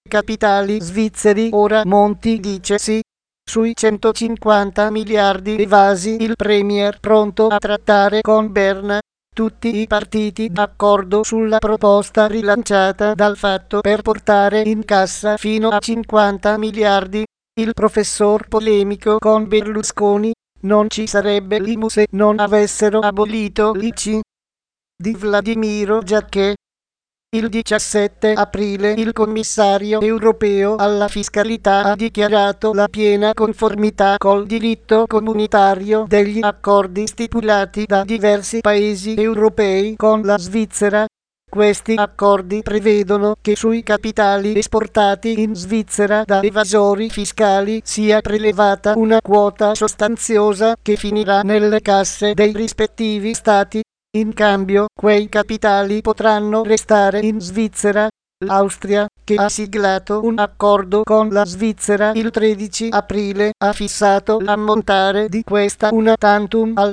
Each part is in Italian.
capitali svizzeri. Ora Monti dice sì. Sui 150 miliardi evasi il Premier pronto a trattare con Berna. Tutti i partiti d'accordo sulla proposta rilanciata dal Fatto per portare in cassa fino a 50 miliardi. Il professor polemico con Berlusconi. Non ci sarebbe l'IMU se non avessero abolito l'ICI. Di Vladimiro Giacché. Il 17 aprile il commissario europeo alla fiscalità ha dichiarato la piena conformità col diritto comunitario degli accordi stipulati da diversi paesi europei con la Svizzera. Questi accordi prevedono che sui capitali esportati in Svizzera da evasori fiscali sia prelevata una quota sostanziosa che finirà nelle casse dei rispettivi stati. In cambio, quei capitali potranno restare in Svizzera. L'Austria, che ha siglato un accordo con la Svizzera il 13 aprile, ha fissato l'ammontare di questa una tantum al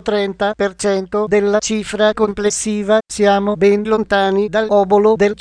30% della cifra complessiva. Siamo ben lontani dall'obolo del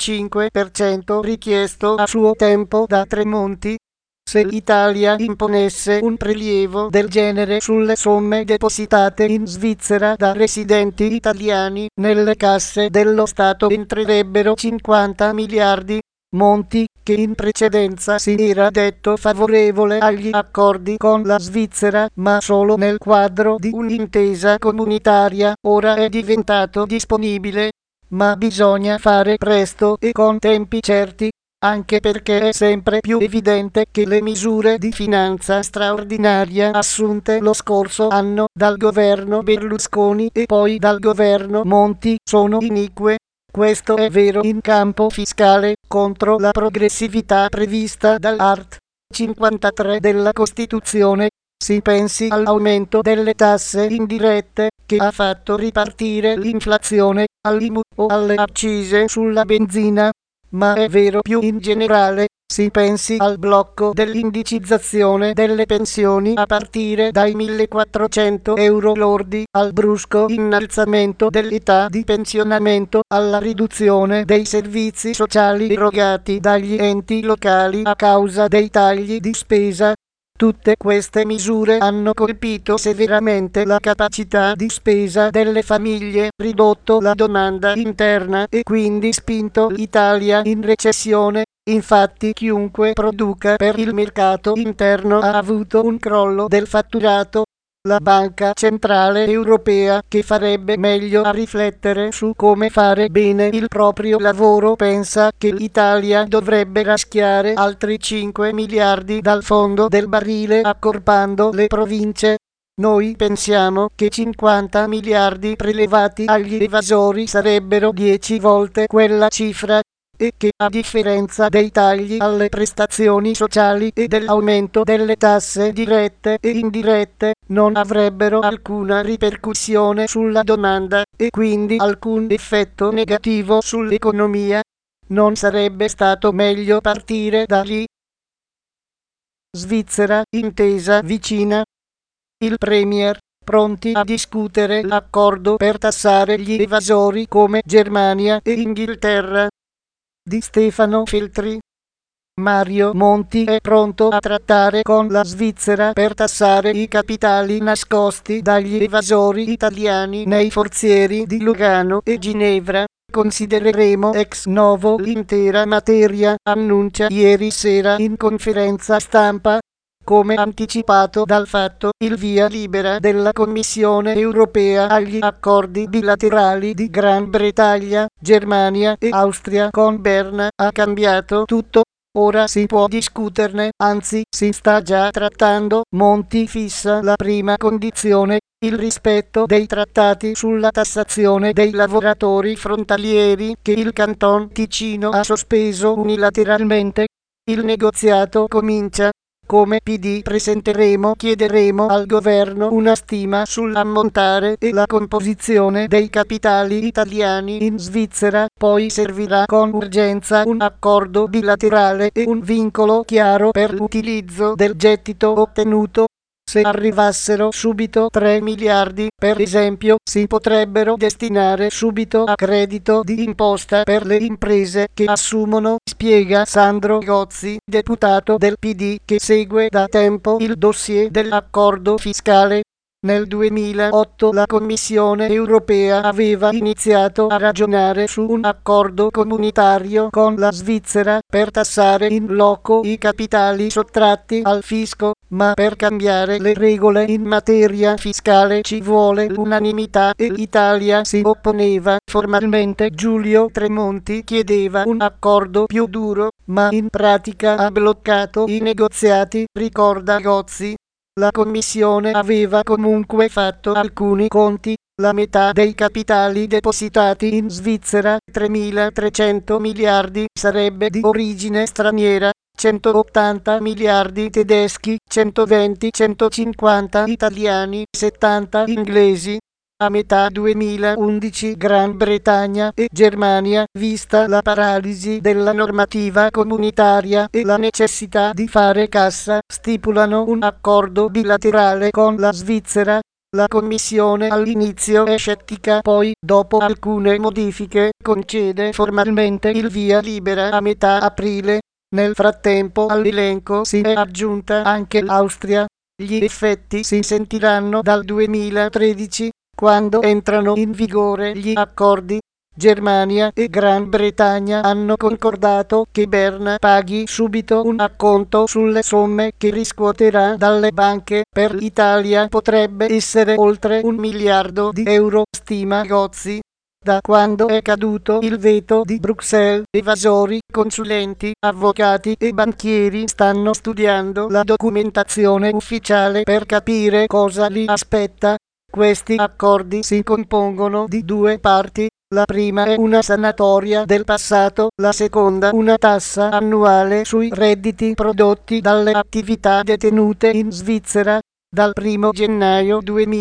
5% richiesto a suo tempo da Tremonti. Se l'Italia imponesse un prelievo del genere sulle somme depositate in Svizzera da residenti italiani, nelle casse dello Stato entrerebbero 50 miliardi. Monti, che in precedenza si era detto favorevole agli accordi con la Svizzera, ma solo nel quadro di un'intesa comunitaria, ora è diventato disponibile. Ma bisogna fare presto e con tempi certi. Anche perché è sempre più evidente che le misure di finanza straordinaria assunte lo scorso anno dal governo Berlusconi e poi dal governo Monti sono inique. Questo è vero in campo fiscale, contro la progressività prevista dall'art. 53 della Costituzione. Si pensi all'aumento delle tasse indirette, che ha fatto ripartire l'inflazione, all'IMU o alle accise sulla benzina. Ma è vero più in generale, si pensi al blocco dell'indicizzazione delle pensioni a partire dai 1.400 euro lordi, al brusco innalzamento dell'età di pensionamento, alla riduzione dei servizi sociali erogati dagli enti locali a causa dei tagli di spesa. Tutte queste misure hanno colpito severamente la capacità di spesa delle famiglie, ridotto la domanda interna e quindi spinto l'Italia in recessione. Infatti chiunque produca per il mercato interno ha avuto un crollo del fatturato. La Banca Centrale Europea, che farebbe meglio a riflettere su come fare bene il proprio lavoro, pensa che l'Italia dovrebbe raschiare altri 5 miliardi dal fondo del barile accorpando le province. Noi pensiamo che 50 miliardi prelevati agli evasori sarebbero 10 volte quella cifra e che, a differenza dei tagli alle prestazioni sociali e dell'aumento delle tasse dirette e indirette, non avrebbero alcuna ripercussione sulla domanda e quindi alcun effetto negativo sull'economia. Non sarebbe stato meglio partire da lì? Svizzera, intesa vicina. Il Premier, pronti a discutere l'accordo per tassare gli evasori come Germania e Inghilterra. Di Stefano Feltri. Mario Monti è pronto a trattare con la Svizzera per tassare i capitali nascosti dagli evasori italiani nei forzieri di Lugano e Ginevra. Considereremo ex novo l'intera materia, annuncia ieri sera in conferenza stampa. Come anticipato dal Fatto, il via libera della Commissione europea agli accordi bilaterali di Gran Bretagna, Germania e Austria con Berna ha cambiato tutto. Ora si può discuterne, anzi si sta già trattando. Monti fissa la prima condizione, il rispetto dei trattati sulla tassazione dei lavoratori frontalieri che il Canton Ticino ha sospeso unilateralmente. Il negoziato comincia. Come PD chiederemo al governo una stima sull'ammontare e la composizione dei capitali italiani in Svizzera, poi servirà con urgenza un accordo bilaterale e un vincolo chiaro per l'utilizzo del gettito ottenuto. Se arrivassero subito 3 miliardi, per esempio, si potrebbero destinare subito a credito di imposta per le imprese che assumono, spiega Sandro Gozzi, deputato del PD che segue da tempo il dossier dell'accordo fiscale. Nel 2008 la Commissione europea aveva iniziato a ragionare su un accordo comunitario con la Svizzera per tassare in loco i capitali sottratti al fisco, ma per cambiare le regole in materia fiscale ci vuole l'unanimità e l'Italia si opponeva formalmente. Giulio Tremonti chiedeva un accordo più duro, ma in pratica ha bloccato i negoziati, ricorda Gozzi. La Commissione aveva comunque fatto alcuni conti, la metà dei capitali depositati in Svizzera, 3.300 miliardi, sarebbe di origine straniera, 180 miliardi tedeschi, 120-150 italiani, 70 inglesi. A metà 2011 Gran Bretagna e Germania, vista la paralisi della normativa comunitaria e la necessità di fare cassa, stipulano un accordo bilaterale con la Svizzera. La Commissione all'inizio è scettica, poi, dopo alcune modifiche, concede formalmente il via libera a metà aprile. Nel frattempo all'elenco si è aggiunta anche l'Austria. Gli effetti si sentiranno dal 2013. Quando entrano in vigore gli accordi, Germania e Gran Bretagna hanno concordato che Berna paghi subito un acconto sulle somme che riscuoterà dalle banche. Per l'Italia potrebbe essere oltre 1 miliardo di euro, stima Gozzi. Da quando è caduto il veto di Bruxelles, evasori, consulenti, avvocati e banchieri stanno studiando la documentazione ufficiale per capire cosa li aspetta. Questi accordi si compongono di due parti, la prima è una sanatoria del passato, la seconda una tassa annuale sui redditi prodotti dalle attività detenute in Svizzera. Dal 1 gennaio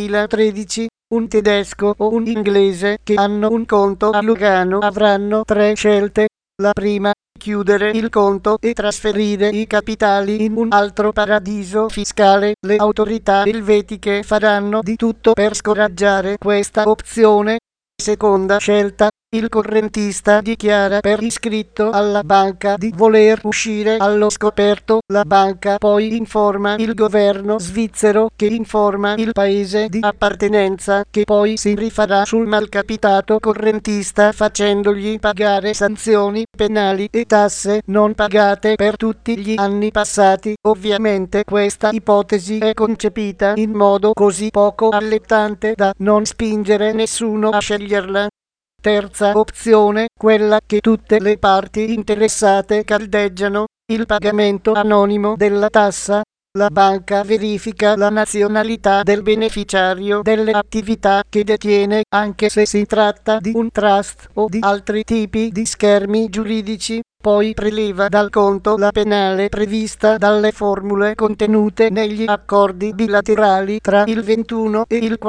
2013, un tedesco o un inglese che hanno un conto a Lugano avranno 3 scelte. La prima, chiudere il conto e trasferire i capitali in un altro paradiso fiscale. Le autorità elvetiche faranno di tutto per scoraggiare questa opzione. Seconda scelta, il correntista dichiara per iscritto alla banca di voler uscire allo scoperto, la banca poi informa il governo svizzero che informa il paese di appartenenza che poi si rifarà sul malcapitato correntista facendogli pagare sanzioni penali e tasse non pagate per tutti gli anni passati. Ovviamente questa ipotesi è concepita in modo così poco allettante da non spingere nessuno a sceglierla. Terza opzione, quella che tutte le parti interessate caldeggiano, il pagamento anonimo della tassa. La banca verifica la nazionalità del beneficiario delle attività che detiene, anche se si tratta di un trust o di altri tipi di schermi giuridici. Poi preleva dal conto la penale prevista dalle formule contenute negli accordi bilaterali tra il 21 e il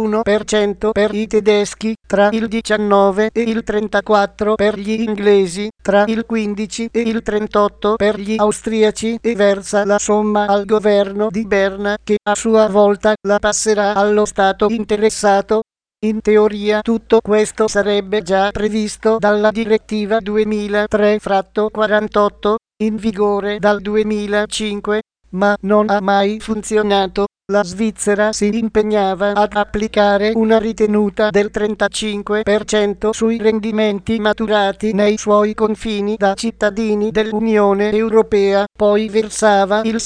41% per i tedeschi, tra il 19 e il 34% per gli inglesi, tra il 15 e il 38% per gli austriaci e versa la somma al governo di Berna che a sua volta la passerà allo Stato interessato. In teoria tutto questo sarebbe già previsto dalla direttiva 2003/48, in vigore dal 2005, ma non ha mai funzionato. La Svizzera si impegnava ad applicare una ritenuta del 35% sui rendimenti maturati nei suoi confini da cittadini dell'Unione Europea, poi versava il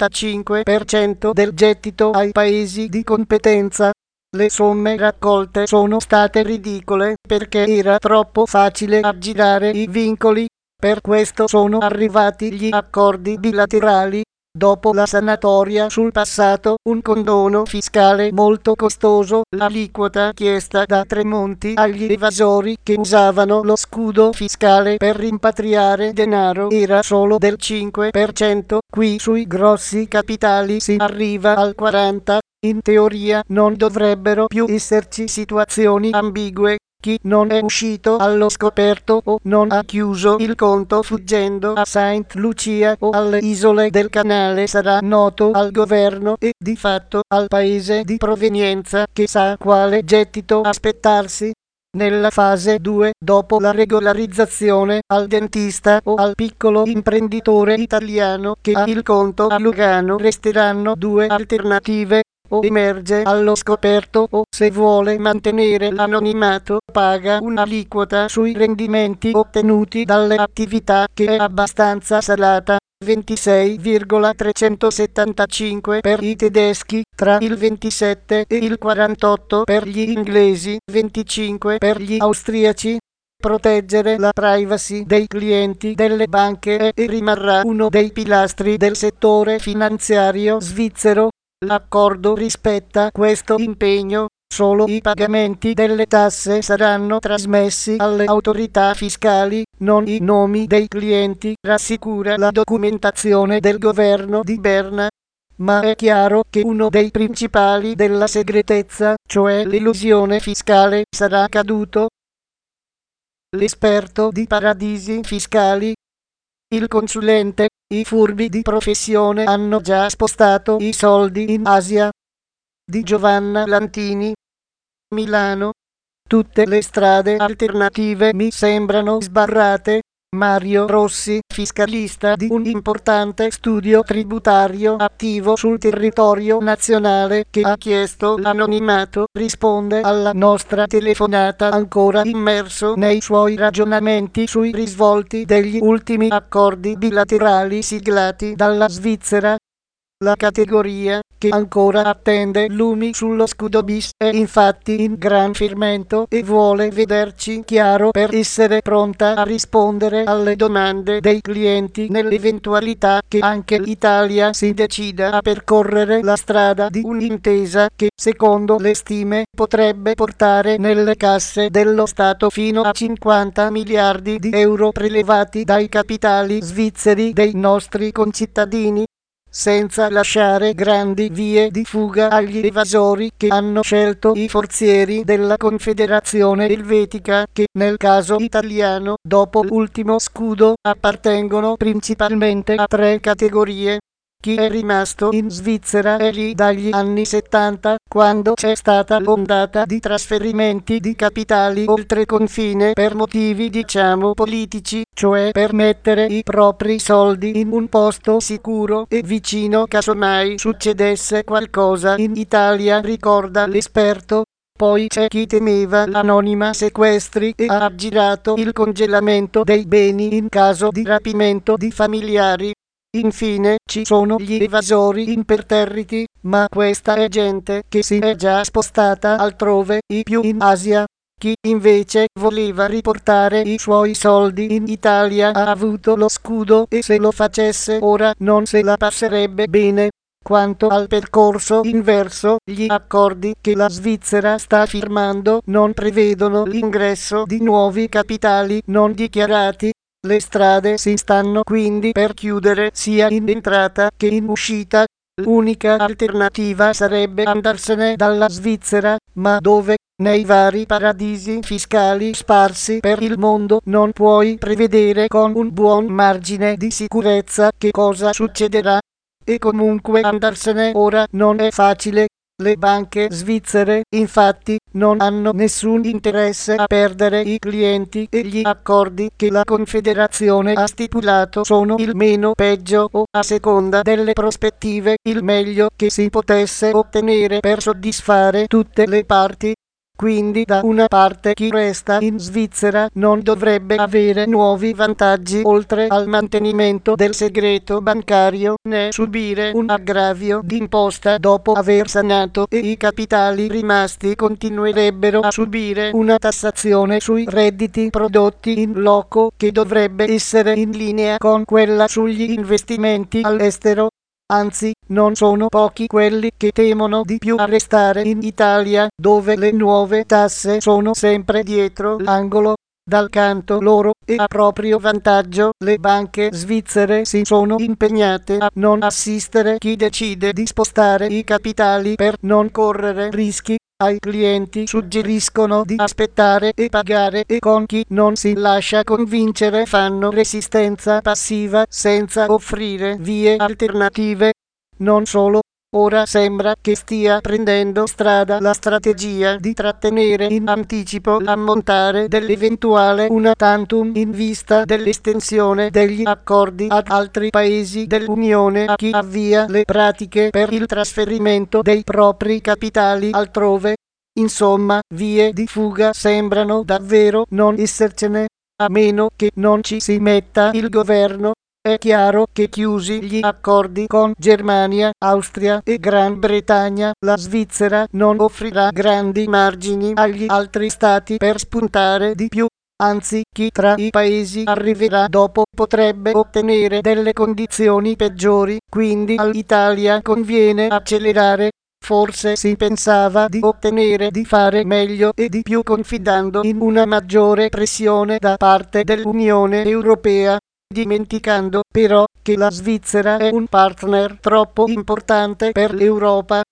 75% del gettito ai paesi di competenza. Le somme raccolte sono state ridicole perché era troppo facile aggirare i vincoli. Per questo sono arrivati gli accordi bilaterali. Dopo la sanatoria sul passato, un condono fiscale molto costoso, l'aliquota chiesta da Tremonti agli evasori che usavano lo scudo fiscale per rimpatriare denaro era solo del 5%, qui sui grossi capitali si arriva al 40%. In teoria non dovrebbero più esserci situazioni ambigue. Chi non è uscito allo scoperto o non ha chiuso il conto fuggendo a Saint Lucia o alle isole del Canale sarà noto al governo e di fatto al paese di provenienza, che sa quale gettito aspettarsi. Nella fase 2, dopo la regolarizzazione, al dentista o al piccolo imprenditore italiano che ha il conto a Lugano resteranno due alternative: o emerge allo scoperto o, se vuole mantenere l'anonimato, paga un'aliquota sui rendimenti ottenuti dalle attività, che è abbastanza salata, 26,375 per i tedeschi, tra il 27 e il 48 per gli inglesi, 25 per gli austriaci. Proteggere la privacy dei clienti delle banche è e rimarrà uno dei pilastri del settore finanziario svizzero. L'accordo rispetta questo impegno. Solo i pagamenti delle tasse saranno trasmessi alle autorità fiscali, non i nomi dei clienti, rassicura la documentazione del governo di Berna. Ma è chiaro che uno dei principali della segretezza, cioè l'elusione fiscale, sarà caduto. L'esperto di paradisi fiscali. Il consulente, i furbi di professione hanno già spostato i soldi in Asia. Di Giovanna Lantini, Milano. Tutte le strade alternative mi sembrano sbarrate. Mario Rossi, fiscalista di un importante studio tributario attivo sul territorio nazionale, che ha chiesto l'anonimato, risponde alla nostra telefonata ancora immerso nei suoi ragionamenti sui risvolti degli ultimi accordi bilaterali siglati dalla Svizzera. La categoria, che ancora attende lumi sullo scudo bis, è infatti in gran fermento e vuole vederci chiaro per essere pronta a rispondere alle domande dei clienti nell'eventualità che anche l'Italia si decida a percorrere la strada di un'intesa che, secondo le stime, potrebbe portare nelle casse dello Stato fino a 50 miliardi di euro prelevati dai capitali svizzeri dei nostri concittadini, senza lasciare grandi vie di fuga agli evasori che hanno scelto i forzieri della Confederazione Elvetica, che nel caso italiano, dopo l'ultimo scudo, appartengono principalmente a tre categorie. Chi è rimasto in Svizzera è lì dagli anni 70, quando c'è stata l'ondata di trasferimenti di capitali oltre confine per motivi diciamo politici, cioè per mettere i propri soldi in un posto sicuro e vicino casomai succedesse qualcosa in Italia, ricorda l'esperto. Poi c'è chi temeva l'anonima sequestri e ha aggirato il congelamento dei beni in caso di rapimento di familiari. Infine ci sono gli evasori imperterriti, ma questa è gente che si è già spostata altrove, i più in Asia. Chi invece voleva riportare i suoi soldi in Italia ha avuto lo scudo e se lo facesse ora non se la passerebbe bene. Quanto al percorso inverso, gli accordi che la Svizzera sta firmando non prevedono l'ingresso di nuovi capitali non dichiarati. Le strade si stanno quindi per chiudere sia in entrata che in uscita. L'unica alternativa sarebbe andarsene dalla Svizzera, ma dove? Nei vari paradisi fiscali sparsi per il mondo non puoi prevedere con un buon margine di sicurezza che cosa succederà. E comunque andarsene ora non è facile. Le banche svizzere, infatti, non hanno nessun interesse a perdere i clienti e gli accordi che la Confederazione ha stipulato sono il meno peggio o, a seconda delle prospettive, il meglio che si potesse ottenere per soddisfare tutte le parti. Quindi da una parte chi resta in Svizzera non dovrebbe avere nuovi vantaggi oltre al mantenimento del segreto bancario, né subire un aggravio d'imposta dopo aver sanato, e i capitali rimasti continuerebbero a subire una tassazione sui redditi prodotti in loco che dovrebbe essere in linea con quella sugli investimenti all'estero. Anzi, non sono pochi quelli che temono di più a restare in Italia, dove le nuove tasse sono sempre dietro l'angolo. Dal canto loro e a proprio vantaggio, le banche svizzere si sono impegnate a non assistere chi decide di spostare i capitali per non correre rischi. Ai clienti suggeriscono di aspettare e pagare, e con chi non si lascia convincere fanno resistenza passiva senza offrire vie alternative. Non solo. Ora sembra che stia prendendo strada la strategia di trattenere in anticipo l'ammontare dell'eventuale una tantum in vista dell'estensione degli accordi ad altri paesi dell'Unione, a chi avvia le pratiche per il trasferimento dei propri capitali altrove. Insomma, vie di fuga sembrano davvero non essercene, a meno che non ci si metta il governo. È chiaro che chiusi gli accordi con Germania, Austria e Gran Bretagna, la Svizzera non offrirà grandi margini agli altri stati per spuntare di più. Anzi, chi tra i paesi arriverà dopo potrebbe ottenere delle condizioni peggiori, quindi all'Italia conviene accelerare. Forse si pensava di ottenere di fare meglio e di più confidando in una maggiore pressione da parte dell'Unione Europea, dimenticando però che la Svizzera è un partner troppo importante per l'Europa.